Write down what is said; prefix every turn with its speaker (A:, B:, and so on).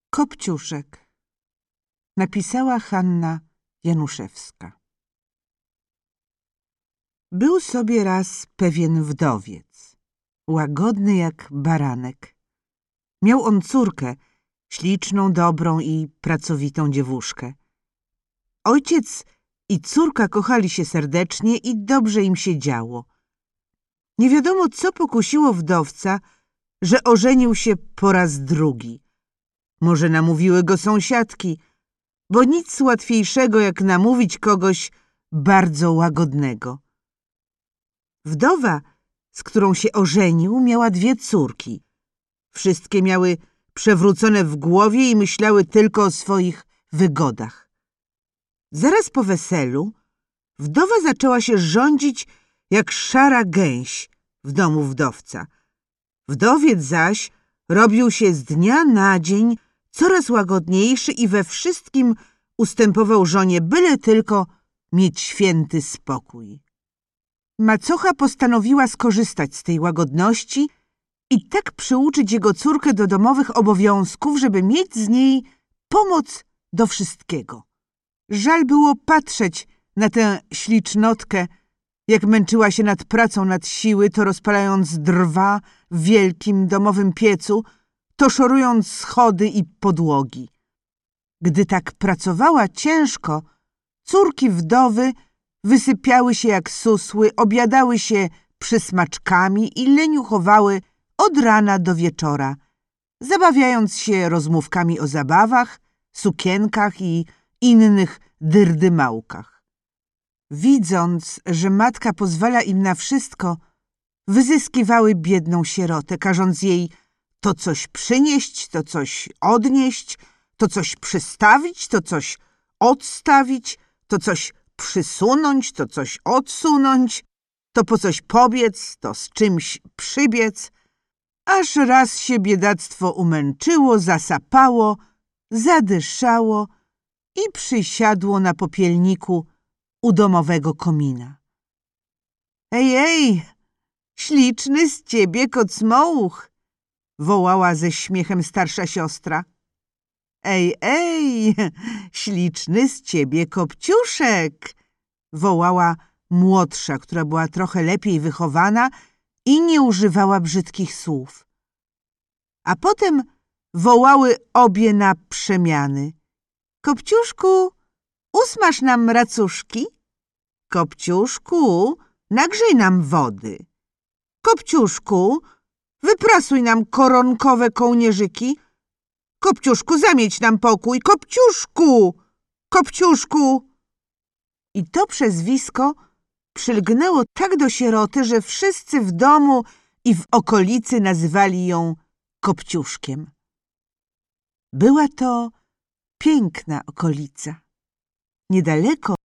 A: Kopciuszek. Napisała Hanna Januszewska. Był sobie raz pewien wdowiec, łagodny jak baranek. Miał on córkę, śliczną, dobrą i pracowitą dziewuszkę. Ojciec i córka kochali się serdecznie i dobrze im się działo. Nie wiadomo, co pokusiło wdowca, że ożenił się po raz drugi. Może namówiły go sąsiadki, bo nic łatwiejszego jak namówić kogoś bardzo łagodnego. Wdowa, z którą się ożenił, miała 2 córki. Wszystkie miały przewrócone w głowie i myślały tylko o swoich wygodach. Zaraz po weselu wdowa zaczęła się rządzić jak szara gęś w domu wdowca. Wdowiec zaś robił się z dnia na dzień coraz łagodniejszy i we wszystkim ustępował żonie, byle tylko mieć święty spokój. Macocha postanowiła skorzystać z tej łagodności i tak przyuczyć jego córkę do domowych obowiązków, żeby mieć z niej pomoc do wszystkiego. Żal było patrzeć na tę ślicznotkę, jak męczyła się nad pracą nad siły, to rozpalając drwa w wielkim domowym piecu, to szorując schody i podłogi. Gdy tak pracowała ciężko, córki wdowy wysypiały się jak susły, obiadały się przysmaczkami i leniuchowały od rana do wieczora, zabawiając się rozmówkami o zabawach, sukienkach i innych dyrdymałkach. Widząc, że matka pozwala im na wszystko, wyzyskiwały biedną sierotę, każąc jej to coś przynieść, to coś odnieść, to coś przystawić, to coś odstawić, to coś przysunąć, to coś odsunąć, to po coś pobiec, to z czymś przybiec, aż raz się biedactwo umęczyło, zasapało, zadyszało i przysiadło na popielniku u domowego komina. Ej, ej, śliczny z ciebie kocmołuch, wołała ze śmiechem starsza siostra. Ej, ej, śliczny z ciebie kopciuszek, wołała młodsza, która była trochę lepiej wychowana i nie używała brzydkich słów. A potem wołały obie na przemiany. Kopciuszku, usmaż nam racuszki. Kopciuszku, nagrzej nam wody. Kopciuszku, wyprasuj nam koronkowe kołnierzyki. Kopciuszku, zamieć nam pokój. Kopciuszku, kopciuszku. I to przezwisko przylgnęło tak do sieroty, że wszyscy w domu i w okolicy nazywali ją Kopciuszkiem. Była to piękna okolica. Niedaleko